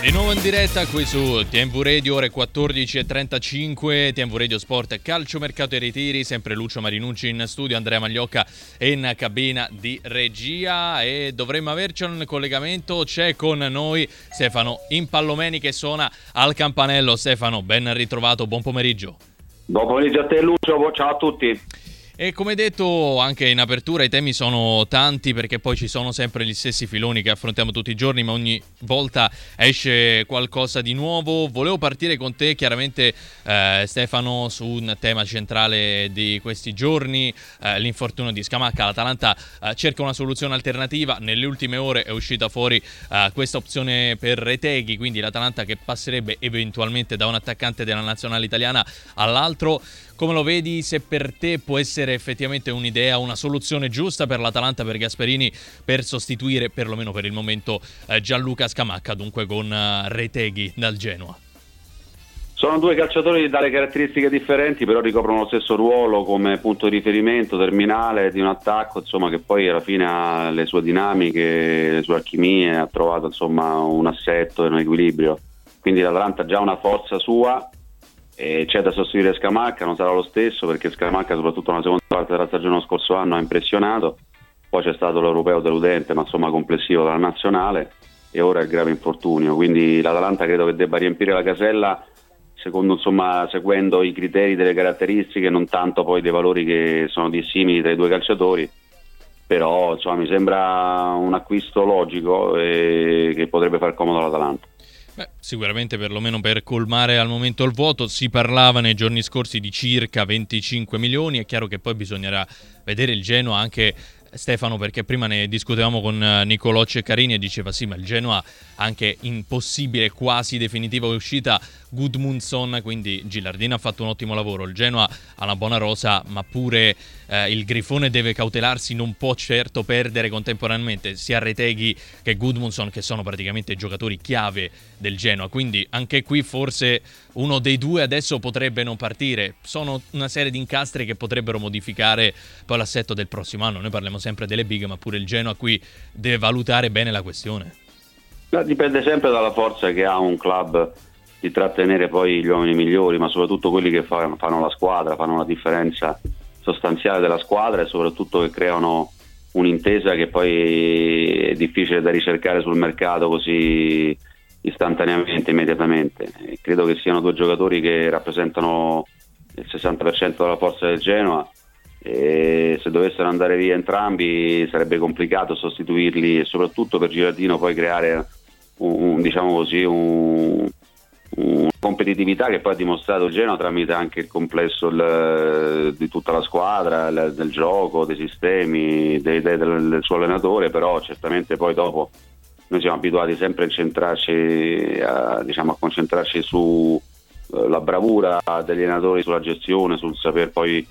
Di nuovo in diretta qui su TMV Radio, ore 14.35, TMV Radio Sport, calcio, mercato e ritiri, sempre Lucio Marinucci in studio, Andrea Magliocca in cabina di regia e dovremmo averci un collegamento, c'è con noi Stefano Impallomeni che suona al campanello. Stefano, ben ritrovato, buon pomeriggio. Buon pomeriggio a te Lucio, ciao a tutti. E come detto anche in apertura i temi sono tanti perché poi ci sono sempre gli stessi filoni che affrontiamo tutti i giorni, ma ogni volta esce qualcosa di nuovo. Volevo partire con te chiaramente Stefano su un tema centrale di questi giorni, l'infortunio di Scamacca. L'Atalanta cerca una soluzione alternativa, nelle ultime ore è uscita fuori questa opzione per Retegui, quindi l'Atalanta che passerebbe eventualmente da un attaccante della nazionale italiana all'altro. Come lo vedi, se per te può essere effettivamente un'idea, una soluzione giusta per l'Atalanta, per Gasperini, per sostituire perlomeno per il momento Gianluca Scamacca, dunque con Retegui dal Genoa? Sono due calciatori dalle caratteristiche differenti, però ricoprono lo stesso ruolo come punto di riferimento terminale di un attacco, insomma, che poi alla fine ha le sue dinamiche, le sue alchimie, ha trovato insomma un assetto e un equilibrio. Quindi l'Atalanta ha già una forza sua. E c'è da sostituire Scamacca, non sarà lo stesso perché Scamacca soprattutto nella seconda parte della stagione lo scorso anno ha impressionato, poi c'è stato l'europeo deludente ma insomma complessivo dalla nazionale e ora il grave infortunio, quindi l'Atalanta credo che debba riempire la casella secondo insomma seguendo i criteri delle caratteristiche, non tanto poi dei valori che sono dissimili tra i due calciatori, però insomma mi sembra un acquisto logico e che potrebbe far comodo all'Atalanta. Sicuramente perlomeno per colmare al momento il vuoto. Si parlava nei giorni scorsi di circa 25 milioni, è chiaro che poi bisognerà vedere il Genoa anche, Stefano, perché prima ne discutevamo con Nicolò Ceccarini e diceva sì, ma il Genoa anche in possibile quasi definitiva uscita Gudmundsson, quindi Gilardino ha fatto un ottimo lavoro, il Genoa ha una buona rosa, ma pure il Grifone deve cautelarsi, non può certo perdere contemporaneamente sia Retegui che Gudmundsson, che sono praticamente giocatori chiave del Genoa, quindi anche qui forse uno dei due adesso potrebbe non partire. Sono una serie di incastri che potrebbero modificare poi l'assetto del prossimo anno. Noi parliamo sempre delle big, ma pure il Genoa qui deve valutare bene la questione. Dipende sempre dalla forza che ha un club di trattenere poi gli uomini migliori, ma soprattutto quelli che fanno la squadra, fanno la differenza sostanziale della squadra e soprattutto che creano un'intesa che poi è difficile da ricercare sul mercato così istantaneamente, immediatamente. E credo che siano due giocatori che rappresentano il 60% della forza del Genoa e se dovessero andare via entrambi sarebbe complicato sostituirli e soprattutto per Gilardino poi creare una competitività che poi ha dimostrato il Genoa tramite anche il complesso di tutta la squadra, del gioco, dei sistemi, delle idee del suo allenatore, però certamente poi dopo noi siamo abituati sempre a concentrarci su la bravura degli allenatori, sulla gestione, sul saper poi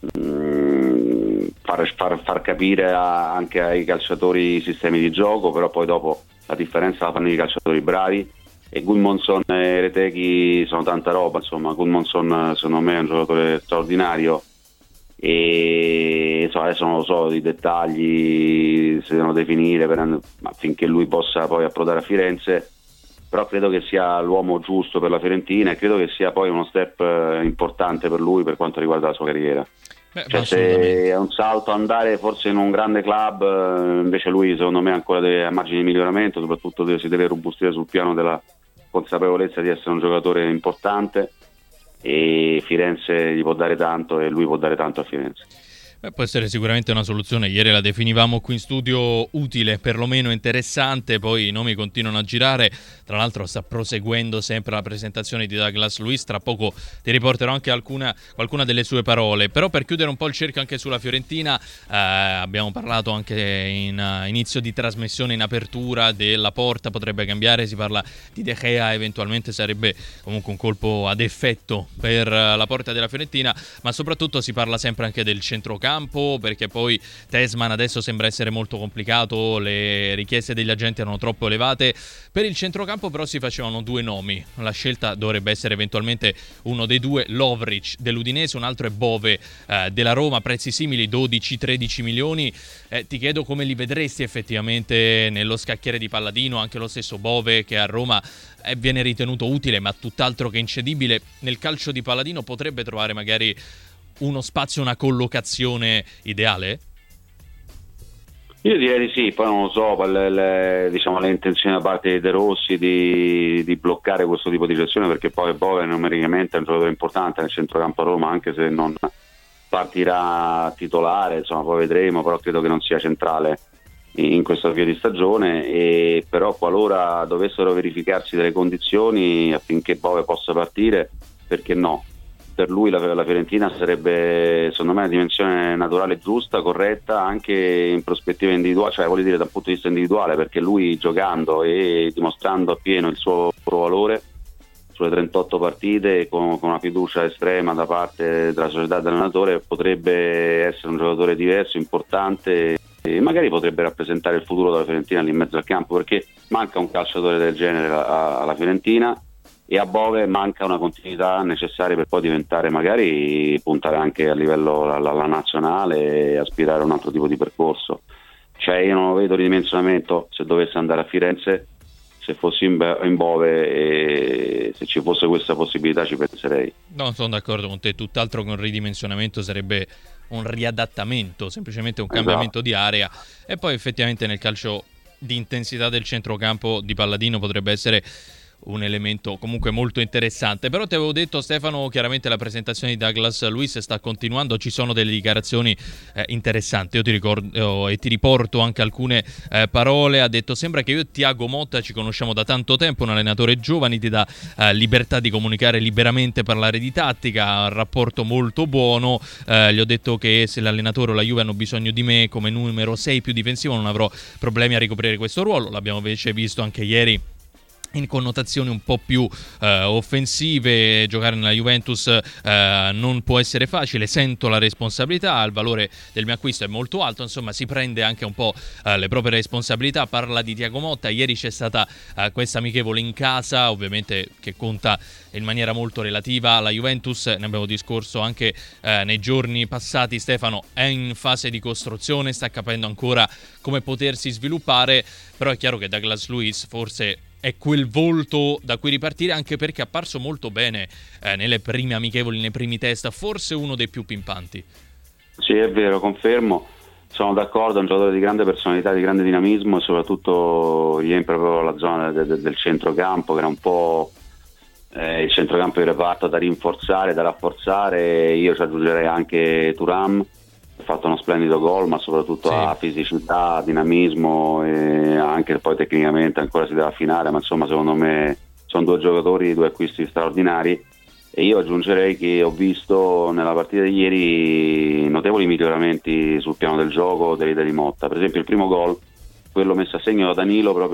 far capire anche ai calciatori i sistemi di gioco, però poi dopo la differenza la fanno i calciatori bravi e Gudmundsson e Retegui sono tanta roba, insomma. Gudmundsson secondo me è un giocatore straordinario e insomma, adesso non lo so, i dettagli si devono definire affinché lui possa poi approdare a Firenze, però credo che sia l'uomo giusto per la Fiorentina e credo che sia poi uno step importante per lui per quanto riguarda la sua carriera. Cioè, se è un salto andare forse in un grande club, invece lui secondo me ancora ha margini di miglioramento, soprattutto si deve robustire sul piano della consapevolezza di essere un giocatore importante e Firenze gli può dare tanto e lui può dare tanto a Firenze. Può essere sicuramente una soluzione, ieri la definivamo qui in studio utile, perlomeno interessante, poi i nomi continuano a girare, tra l'altro sta proseguendo sempre la presentazione di Douglas Luiz, tra poco ti riporterò anche qualcuna delle sue parole, però per chiudere un po' il cerchio anche sulla Fiorentina, abbiamo parlato anche in inizio di trasmissione, in apertura, della porta potrebbe cambiare, si parla di De Gea, eventualmente sarebbe comunque un colpo ad effetto per la porta della Fiorentina, ma soprattutto si parla sempre anche del centrocampo, centrocampo, perché poi Tessman adesso sembra essere molto complicato, le richieste degli agenti erano troppo elevate. Per il centrocampo però si facevano due nomi, la scelta dovrebbe essere eventualmente uno dei due, Lovric dell'Udinese, un altro è Bove della Roma, prezzi simili, 12-13 milioni. Ti chiedo come li vedresti effettivamente nello scacchiere di Palladino, anche lo stesso Bove che a Roma viene ritenuto utile ma tutt'altro che incedibile. Nel calcio di Palladino potrebbe trovare magari uno spazio, una collocazione ideale? Io direi di sì, poi non lo so, le intenzioni da parte di De Rossi di bloccare questo tipo di gestione, perché poi Bove numericamente è un giocatore importante nel centrocampo a Roma, anche se non partirà titolare, insomma poi vedremo, però credo che non sia centrale in questo avvio di stagione, e però qualora dovessero verificarsi delle condizioni affinché Bove possa partire, perché no? Per lui la Fiorentina sarebbe, secondo me, una dimensione naturale giusta, corretta, anche in prospettiva individuale, cioè voglio dire dal punto di vista individuale, perché lui giocando e dimostrando appieno il suo valore sulle 38 partite con una fiducia estrema da parte della società e dell'allenatore, potrebbe essere un giocatore diverso, importante, e magari potrebbe rappresentare il futuro della Fiorentina lì in mezzo al campo, perché manca un calciatore del genere alla Fiorentina, e a Bove manca una continuità necessaria per poi diventare, magari puntare anche a livello alla nazionale e aspirare a un altro tipo di percorso. Cioè io non vedo ridimensionamento se dovesse andare a Firenze, se fossi in Bove, e se ci fosse questa possibilità ci penserei. No, sono d'accordo con te, tutt'altro che un ridimensionamento, sarebbe un riadattamento, semplicemente un cambiamento di area. E poi effettivamente nel calcio di intensità del centrocampo di Palladino potrebbe essere un elemento comunque molto interessante. Però ti avevo detto, Stefano, chiaramente la presentazione di Douglas Luiz sta continuando, ci sono delle dichiarazioni interessanti. Io ti ricordo e ti riporto anche alcune parole. Ha detto: sembra che io e Thiago Motta ci conosciamo da tanto tempo, un allenatore giovane, ti dà libertà di comunicare liberamente, parlare di tattica, un rapporto molto buono. Gli ho detto che se l'allenatore o la Juve hanno bisogno di me come numero 6 più difensivo non avrò problemi a ricoprire questo ruolo. L'abbiamo invece visto anche ieri in connotazioni un po' più offensive. Giocare nella Juventus non può essere facile, sento la responsabilità, il valore del mio acquisto è molto alto, insomma si prende anche un po' le proprie responsabilità. Parla di Thiago Motta, ieri c'è stata questa amichevole in casa, ovviamente che conta in maniera molto relativa. La Juventus, ne abbiamo discorso anche nei giorni passati, Stefano, è in fase di costruzione, sta capendo ancora come potersi sviluppare, però è chiaro che Douglas Luiz forse è quel volto da cui ripartire, anche perché è apparso molto bene nelle prime amichevoli, nei primi test, forse uno dei più pimpanti. Sì, è vero, confermo, sono d'accordo, è un giocatore di grande personalità, di grande dinamismo, e soprattutto riempie proprio la zona del centrocampo, che era un po' il centrocampo di reparto da rinforzare, da rafforzare. Io ci aggiungerei anche Thuram, ha fatto uno splendido gol, ma soprattutto ha fisicità, dinamismo, e anche poi tecnicamente ancora si deve affinare, ma insomma secondo me sono due giocatori, due acquisti straordinari. E io aggiungerei che ho visto nella partita di ieri notevoli miglioramenti sul piano del gioco delle idee di Motta. Per esempio il primo gol, quello messo a segno da Danilo, proprio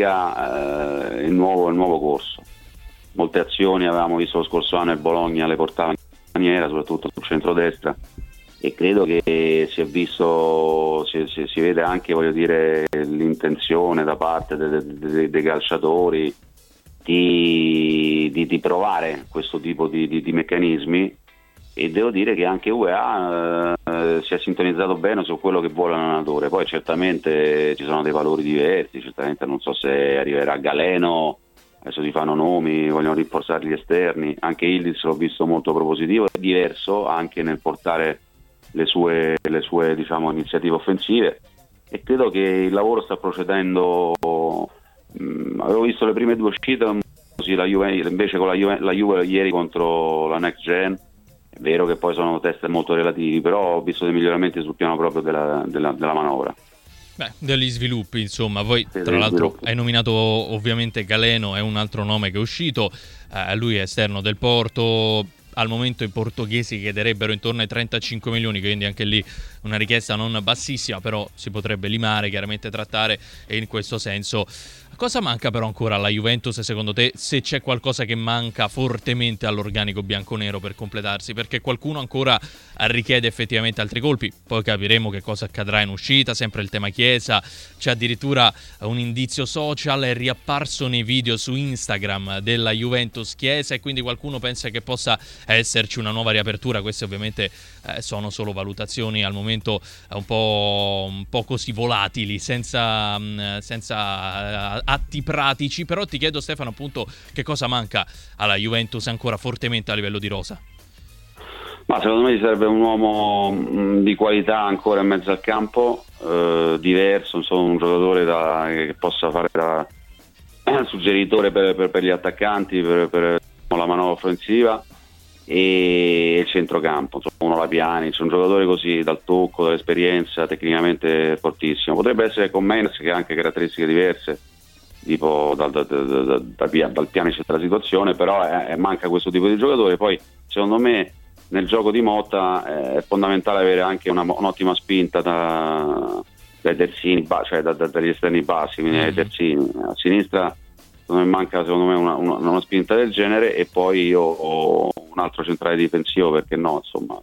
spiega il nuovo corso. Molte azioni avevamo visto lo scorso anno, il Bologna le portava in maniera, soprattutto sul centrodestra, e credo che si è visto, si vede anche, voglio dire, l'intenzione da parte dei calciatori di provare questo tipo di meccanismi, e devo dire che anche UEA si è sintonizzato bene su quello che vuole l'allenatore. Poi certamente ci sono dei valori diversi, certamente non so se arriverà Galeno, adesso si fanno nomi, vogliono rinforzare gli esterni, anche Ildiz l'ho visto molto propositivo, è diverso anche nel portare le sue diciamo iniziative offensive, e credo che il lavoro sta procedendo. Avevo visto le prime due uscite così, la Juve, invece con la Juve ieri contro la Next Gen, è vero che poi sono test molto relativi, però ho visto dei miglioramenti sul piano proprio della manovra. Beh, degli sviluppi, insomma. Poi tra l'altro hai nominato ovviamente Galeno, è un altro nome che è uscito, lui è esterno del Porto. Al momento i portoghesi chiederebbero intorno ai 35 milioni, quindi anche lì una richiesta non bassissima, però si potrebbe limare, chiaramente trattare, e in questo senso Cosa manca però ancora alla Juventus secondo te, se c'è qualcosa che manca fortemente all'organico bianconero per completarsi? Perché qualcuno ancora richiede effettivamente altri colpi, poi capiremo che cosa accadrà in uscita, sempre il tema Chiesa, c'è addirittura un indizio social, è riapparso nei video su Instagram della Juventus Chiesa e quindi qualcuno pensa che possa esserci una nuova riapertura. Queste ovviamente sono solo valutazioni al momento un po' così volatili, senza atti pratici, però ti chiedo Stefano appunto che cosa manca alla Juventus ancora fortemente a livello di rosa. Ma secondo me ci serve un uomo di qualità ancora in mezzo al campo, diverso, insomma un giocatore che possa fare da suggeritore per gli attaccanti, per la manovra offensiva, e il centrocampo, insomma uno Lapiani, c'è un giocatore così dal tocco, dall'esperienza, tecnicamente fortissimo. Potrebbe essere con Mendes che ha anche caratteristiche diverse, tipo dal piano della situazione, però manca questo tipo di giocatore. Poi secondo me nel gioco di Motta è fondamentale avere anche un'ottima spinta dai terzini, cioè dagli esterni bassi, quindi dai terzini a sinistra. Manca secondo me una spinta del genere, e poi io ho un altro centrale difensivo, perché no, insomma,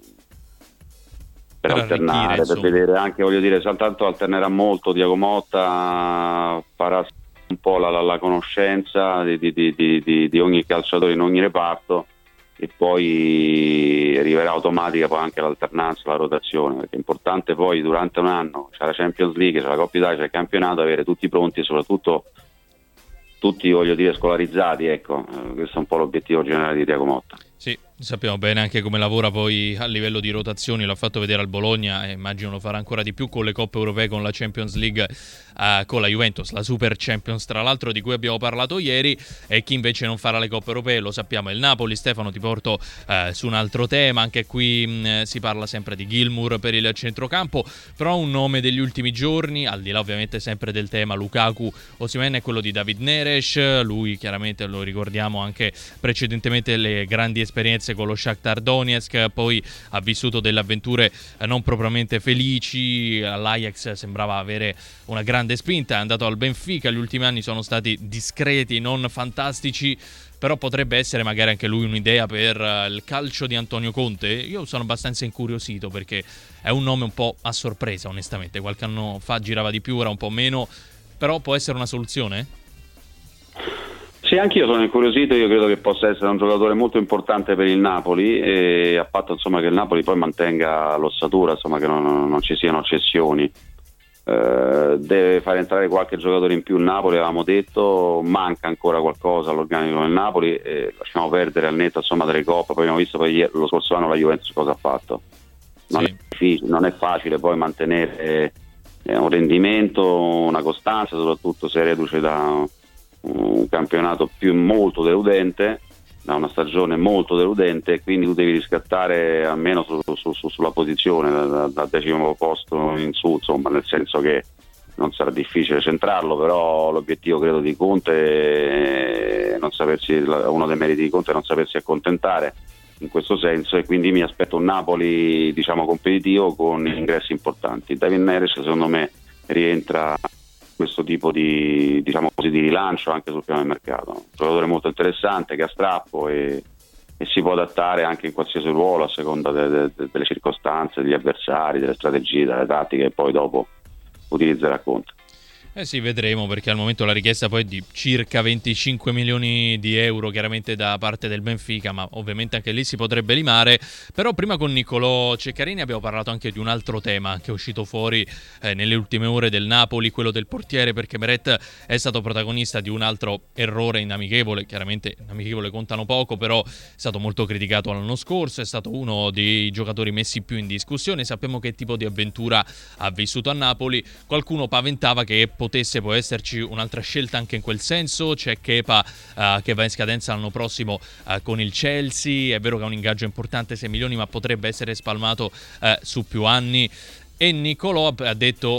per alternare, per vedere anche, voglio dire, soltanto alternerà molto Thiago Motta, farà un po' la conoscenza di ogni calciatore in ogni reparto, e poi arriverà automatica poi anche l'alternanza, la rotazione, perché è importante poi durante un anno c'è la Champions League, c'è la Coppa Italia, c'è il campionato, avere tutti pronti e soprattutto tutti, voglio dire, scolarizzati, ecco, questo è un po' l'obiettivo generale di Thiago Motta. Sì, sappiamo bene anche come lavora poi a livello di rotazioni, l'ha fatto vedere al Bologna e immagino lo farà ancora di più con le coppe europee, con la Champions League, con la Juventus, la Super Champions tra l'altro, di cui abbiamo parlato ieri, e chi invece non farà le coppe europee lo sappiamo è il Napoli. Stefano, ti porto su un altro tema, anche qui si parla sempre di Gilmour per il centrocampo, però un nome degli ultimi giorni, al di là ovviamente sempre del tema Lukaku Osimhen, è quello di David Neres. Lui chiaramente lo ricordiamo anche precedentemente le grandi esperienze con lo Shakhtar Donetsk, poi ha vissuto delle avventure non propriamente felici, all'Ajax sembrava avere una grande spinta, è andato al Benfica, gli ultimi anni sono stati discreti, non fantastici, però potrebbe essere magari anche lui un'idea per il calcio di Antonio Conte. Io sono abbastanza incuriosito perché è un nome un po' a sorpresa, onestamente, qualche anno fa girava di più, ora un po' meno, però può essere una soluzione? Sì, anch'io sono incuriosito, io credo che possa essere un giocatore molto importante per il Napoli, e a patto insomma che il Napoli poi mantenga l'ossatura, insomma che non ci siano cessioni. Deve fare entrare qualche giocatore in più il Napoli, avevamo detto, manca ancora qualcosa all'organico del Napoli, lasciamo perdere al netto insomma delle coppe, poi abbiamo visto poi lo scorso anno la Juventus cosa ha fatto. Non è facile poi mantenere un rendimento, una costanza, soprattutto se reduce da un campionato molto deludente, da una stagione molto deludente, quindi tu devi riscattare almeno sulla posizione dal 10° posto in su, insomma, nel senso che non sarà difficile centrarlo, però l'obiettivo credo di Conte è uno dei meriti di Conte è non sapersi accontentare in questo senso, e quindi mi aspetto un Napoli diciamo competitivo con ingressi importanti. David Neres secondo me rientra questo tipo di rilancio anche sul piano del mercato, un giocatore molto interessante che ha strappo e si può adattare anche in qualsiasi ruolo a seconda delle circostanze, degli avversari, delle strategie, delle tattiche che poi dopo utilizzerà Conte. Sì, vedremo, perché al momento la richiesta poi è di circa 25 milioni di euro chiaramente da parte del Benfica, ma ovviamente anche lì si potrebbe limare. Però prima con Niccolò Ceccarini abbiamo parlato anche di un altro tema che è uscito fuori nelle ultime ore del Napoli, quello del portiere, perché Meret è stato protagonista di un altro errore in amichevole. Chiaramente in amichevole contano poco, però è stato molto criticato l'anno scorso, è stato uno dei giocatori messi più in discussione. Sappiamo che tipo di avventura ha vissuto a Napoli, qualcuno paventava che può esserci un'altra scelta anche in quel senso. C'è Kepa che va in scadenza l'anno prossimo con il Chelsea, è vero che ha un ingaggio importante, 6 milioni, ma potrebbe essere spalmato su più anni, e Niccolò ha detto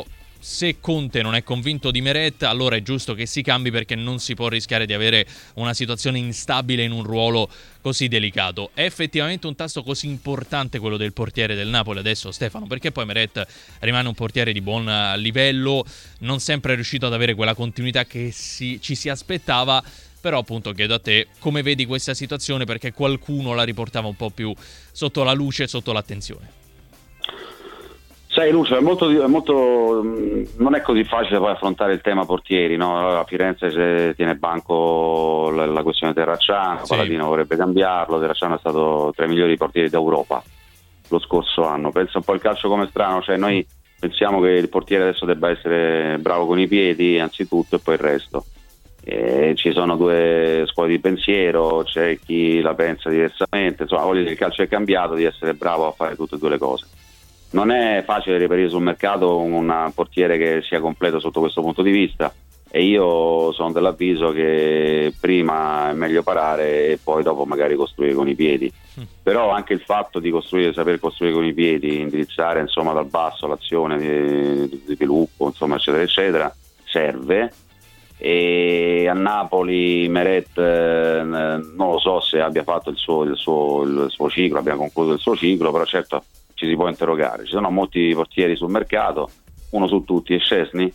se Conte non è convinto di Meret, allora è giusto che si cambi, perché non si può rischiare di avere una situazione instabile in un ruolo così delicato. È effettivamente un tasto così importante quello del portiere del Napoli adesso, Stefano, perché poi Meret rimane un portiere di buon livello, non sempre è riuscito ad avere quella continuità che ci si aspettava. Però appunto chiedo a te come vedi questa situazione, perché qualcuno la riportava un po' più sotto la luce, sotto l'attenzione. Sai Lucio, non è così facile poi affrontare il tema portieri, no? A Firenze tiene banco la questione Terracciano, sì. Paladino vorrebbe cambiarlo, Terracciano è stato tra i migliori portieri d'Europa lo scorso anno. Pensa un po' il calcio come strano, cioè noi pensiamo che il portiere adesso debba essere bravo con i piedi anzitutto e poi il resto. Ci sono due scuole di pensiero, c'è chi la pensa diversamente, insomma voglio dire, il calcio è cambiato, di essere bravo a fare tutte e due le cose. Non è facile reperire sul mercato un portiere che sia completo sotto questo punto di vista, e io sono dell'avviso che prima è meglio parare e poi dopo magari costruire con i piedi. Però anche il fatto di saper costruire con i piedi, indirizzare insomma dal basso l'azione di sviluppo, insomma eccetera eccetera, serve. E a Napoli Meret non lo so se abbia fatto il suo ciclo, abbia concluso il suo ciclo, però certo ci si può interrogare. Ci sono molti portieri sul mercato, uno su tutti è Szczęsny.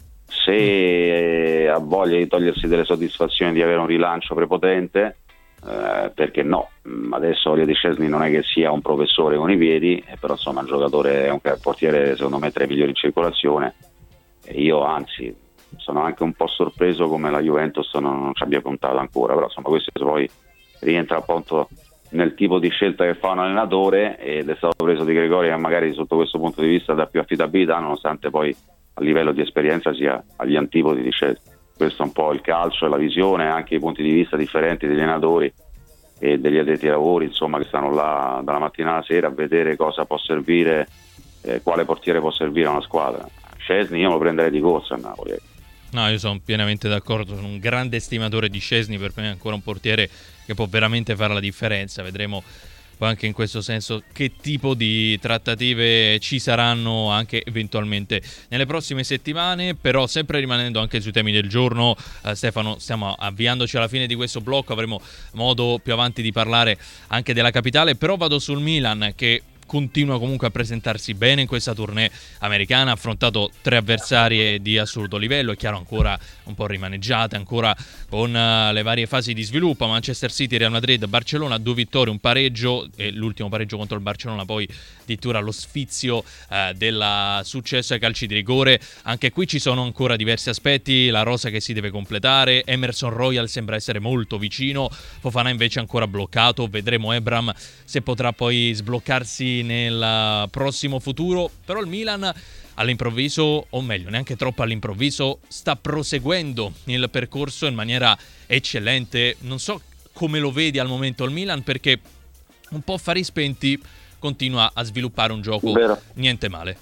Se ha voglia di togliersi delle soddisfazioni di avere un rilancio prepotente, perché no? Adesso voglio di Szczęsny non è che sia un professore con i piedi, però insomma il giocatore è un portiere secondo me tra i migliori in circolazione, e io anzi sono anche un po' sorpreso come la Juventus non ci abbia puntato ancora, però insomma questo poi rientra appunto nel tipo di scelta che fa un allenatore, ed è stato preso Di Gregorio che magari sotto questo punto di vista dà più affidabilità, nonostante poi a livello di esperienza sia agli antipodi di scelta. Questo è un po' il calcio e la visione, anche i punti di vista differenti degli allenatori e degli addetti ai lavori, insomma, che stanno là dalla mattina alla sera a vedere cosa può servire, quale portiere può servire a una squadra. Szczęsny io lo prenderei di corsa a Napoli. No, io sono pienamente d'accordo, sono un grande estimatore di Szczęsny, per me è ancora un portiere che può veramente fare la differenza. Vedremo poi anche in questo senso che tipo di trattative ci saranno anche eventualmente nelle prossime settimane. Però sempre rimanendo anche sui temi del giorno, Stefano, stiamo avviandoci alla fine di questo blocco, avremo modo più avanti di parlare anche della capitale, però vado sul Milan che continua comunque a presentarsi bene in questa tournée americana, ha affrontato 3 avversari di assoluto livello, è chiaro ancora un po' rimaneggiate, ancora con le varie fasi di sviluppo. Manchester City, Real Madrid, Barcellona, 2 vittorie, un pareggio, e l'ultimo pareggio contro il Barcellona poi addirittura lo sfizio del successo ai calci di rigore. Anche qui ci sono ancora diversi aspetti, la rosa che si deve completare, Emerson Royal sembra essere molto vicino, Fofana invece ancora bloccato, vedremo Ebram se potrà poi sbloccarsi nel prossimo futuro. Però il Milan all'improvviso, o meglio neanche troppo all'improvviso, sta proseguendo il percorso in maniera eccellente. Non so come lo vedi al momento il Milan, perché un po' affari spenti continua a sviluppare un gioco niente male.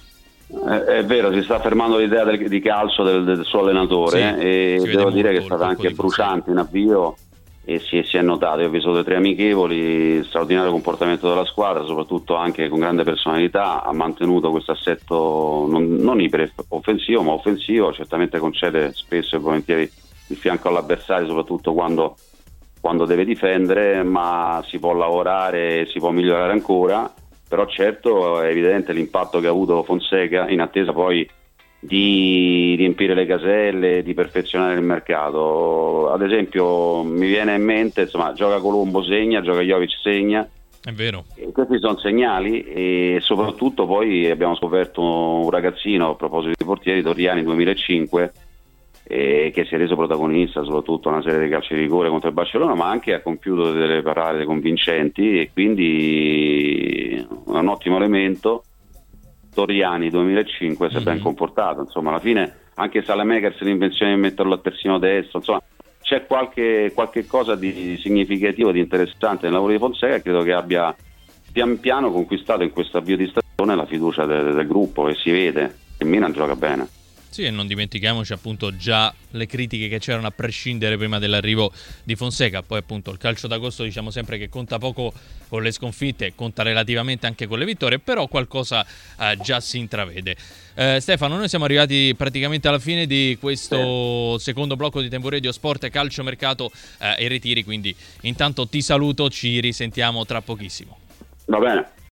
È vero, si sta fermando l'idea di calcio del suo allenatore, sì, e devo dire che è stata anche bruciante in avvio, e si è notato. Io ho visto 3 amichevoli, straordinario comportamento della squadra, soprattutto anche con grande personalità, ha mantenuto questo assetto non iper offensivo ma offensivo, certamente concede spesso e volentieri il fianco all'avversario, soprattutto quando deve difendere, ma si può lavorare, si può migliorare ancora. Però certo è evidente l'impatto che ha avuto Fonseca in attesa poi di riempire le caselle, di perfezionare il mercato. Ad esempio mi viene in mente, insomma, gioca Colombo segna, gioca Jovic segna, è vero, e questi sono segnali. E soprattutto poi abbiamo scoperto un ragazzino, a proposito di portieri, Torriani 2005, che si è reso protagonista soprattutto una serie di calci di rigore contro il Barcellona, ma anche ha compiuto delle parate convincenti, e quindi un ottimo elemento. Torriani 2005 si è ben comportato, insomma alla fine anche Saelemaekers l'invenzione di metterlo a terzino destro, insomma c'è qualche cosa di significativo, di interessante nel lavoro di Fonseca, e credo che abbia pian piano conquistato in questo avvio di stagione la fiducia del gruppo, e si vede che Milan gioca bene. Sì, e non dimentichiamoci appunto già le critiche che c'erano a prescindere prima dell'arrivo di Fonseca. Poi appunto il calcio d'agosto diciamo sempre che conta poco con le sconfitte, conta relativamente anche con le vittorie, però qualcosa già si intravede. Stefano, noi siamo arrivati praticamente alla fine di questo secondo blocco di Tempo Radio Sport, Calcio, Mercato e Ritiri, quindi intanto ti saluto, ci risentiamo tra pochissimo. Va bene.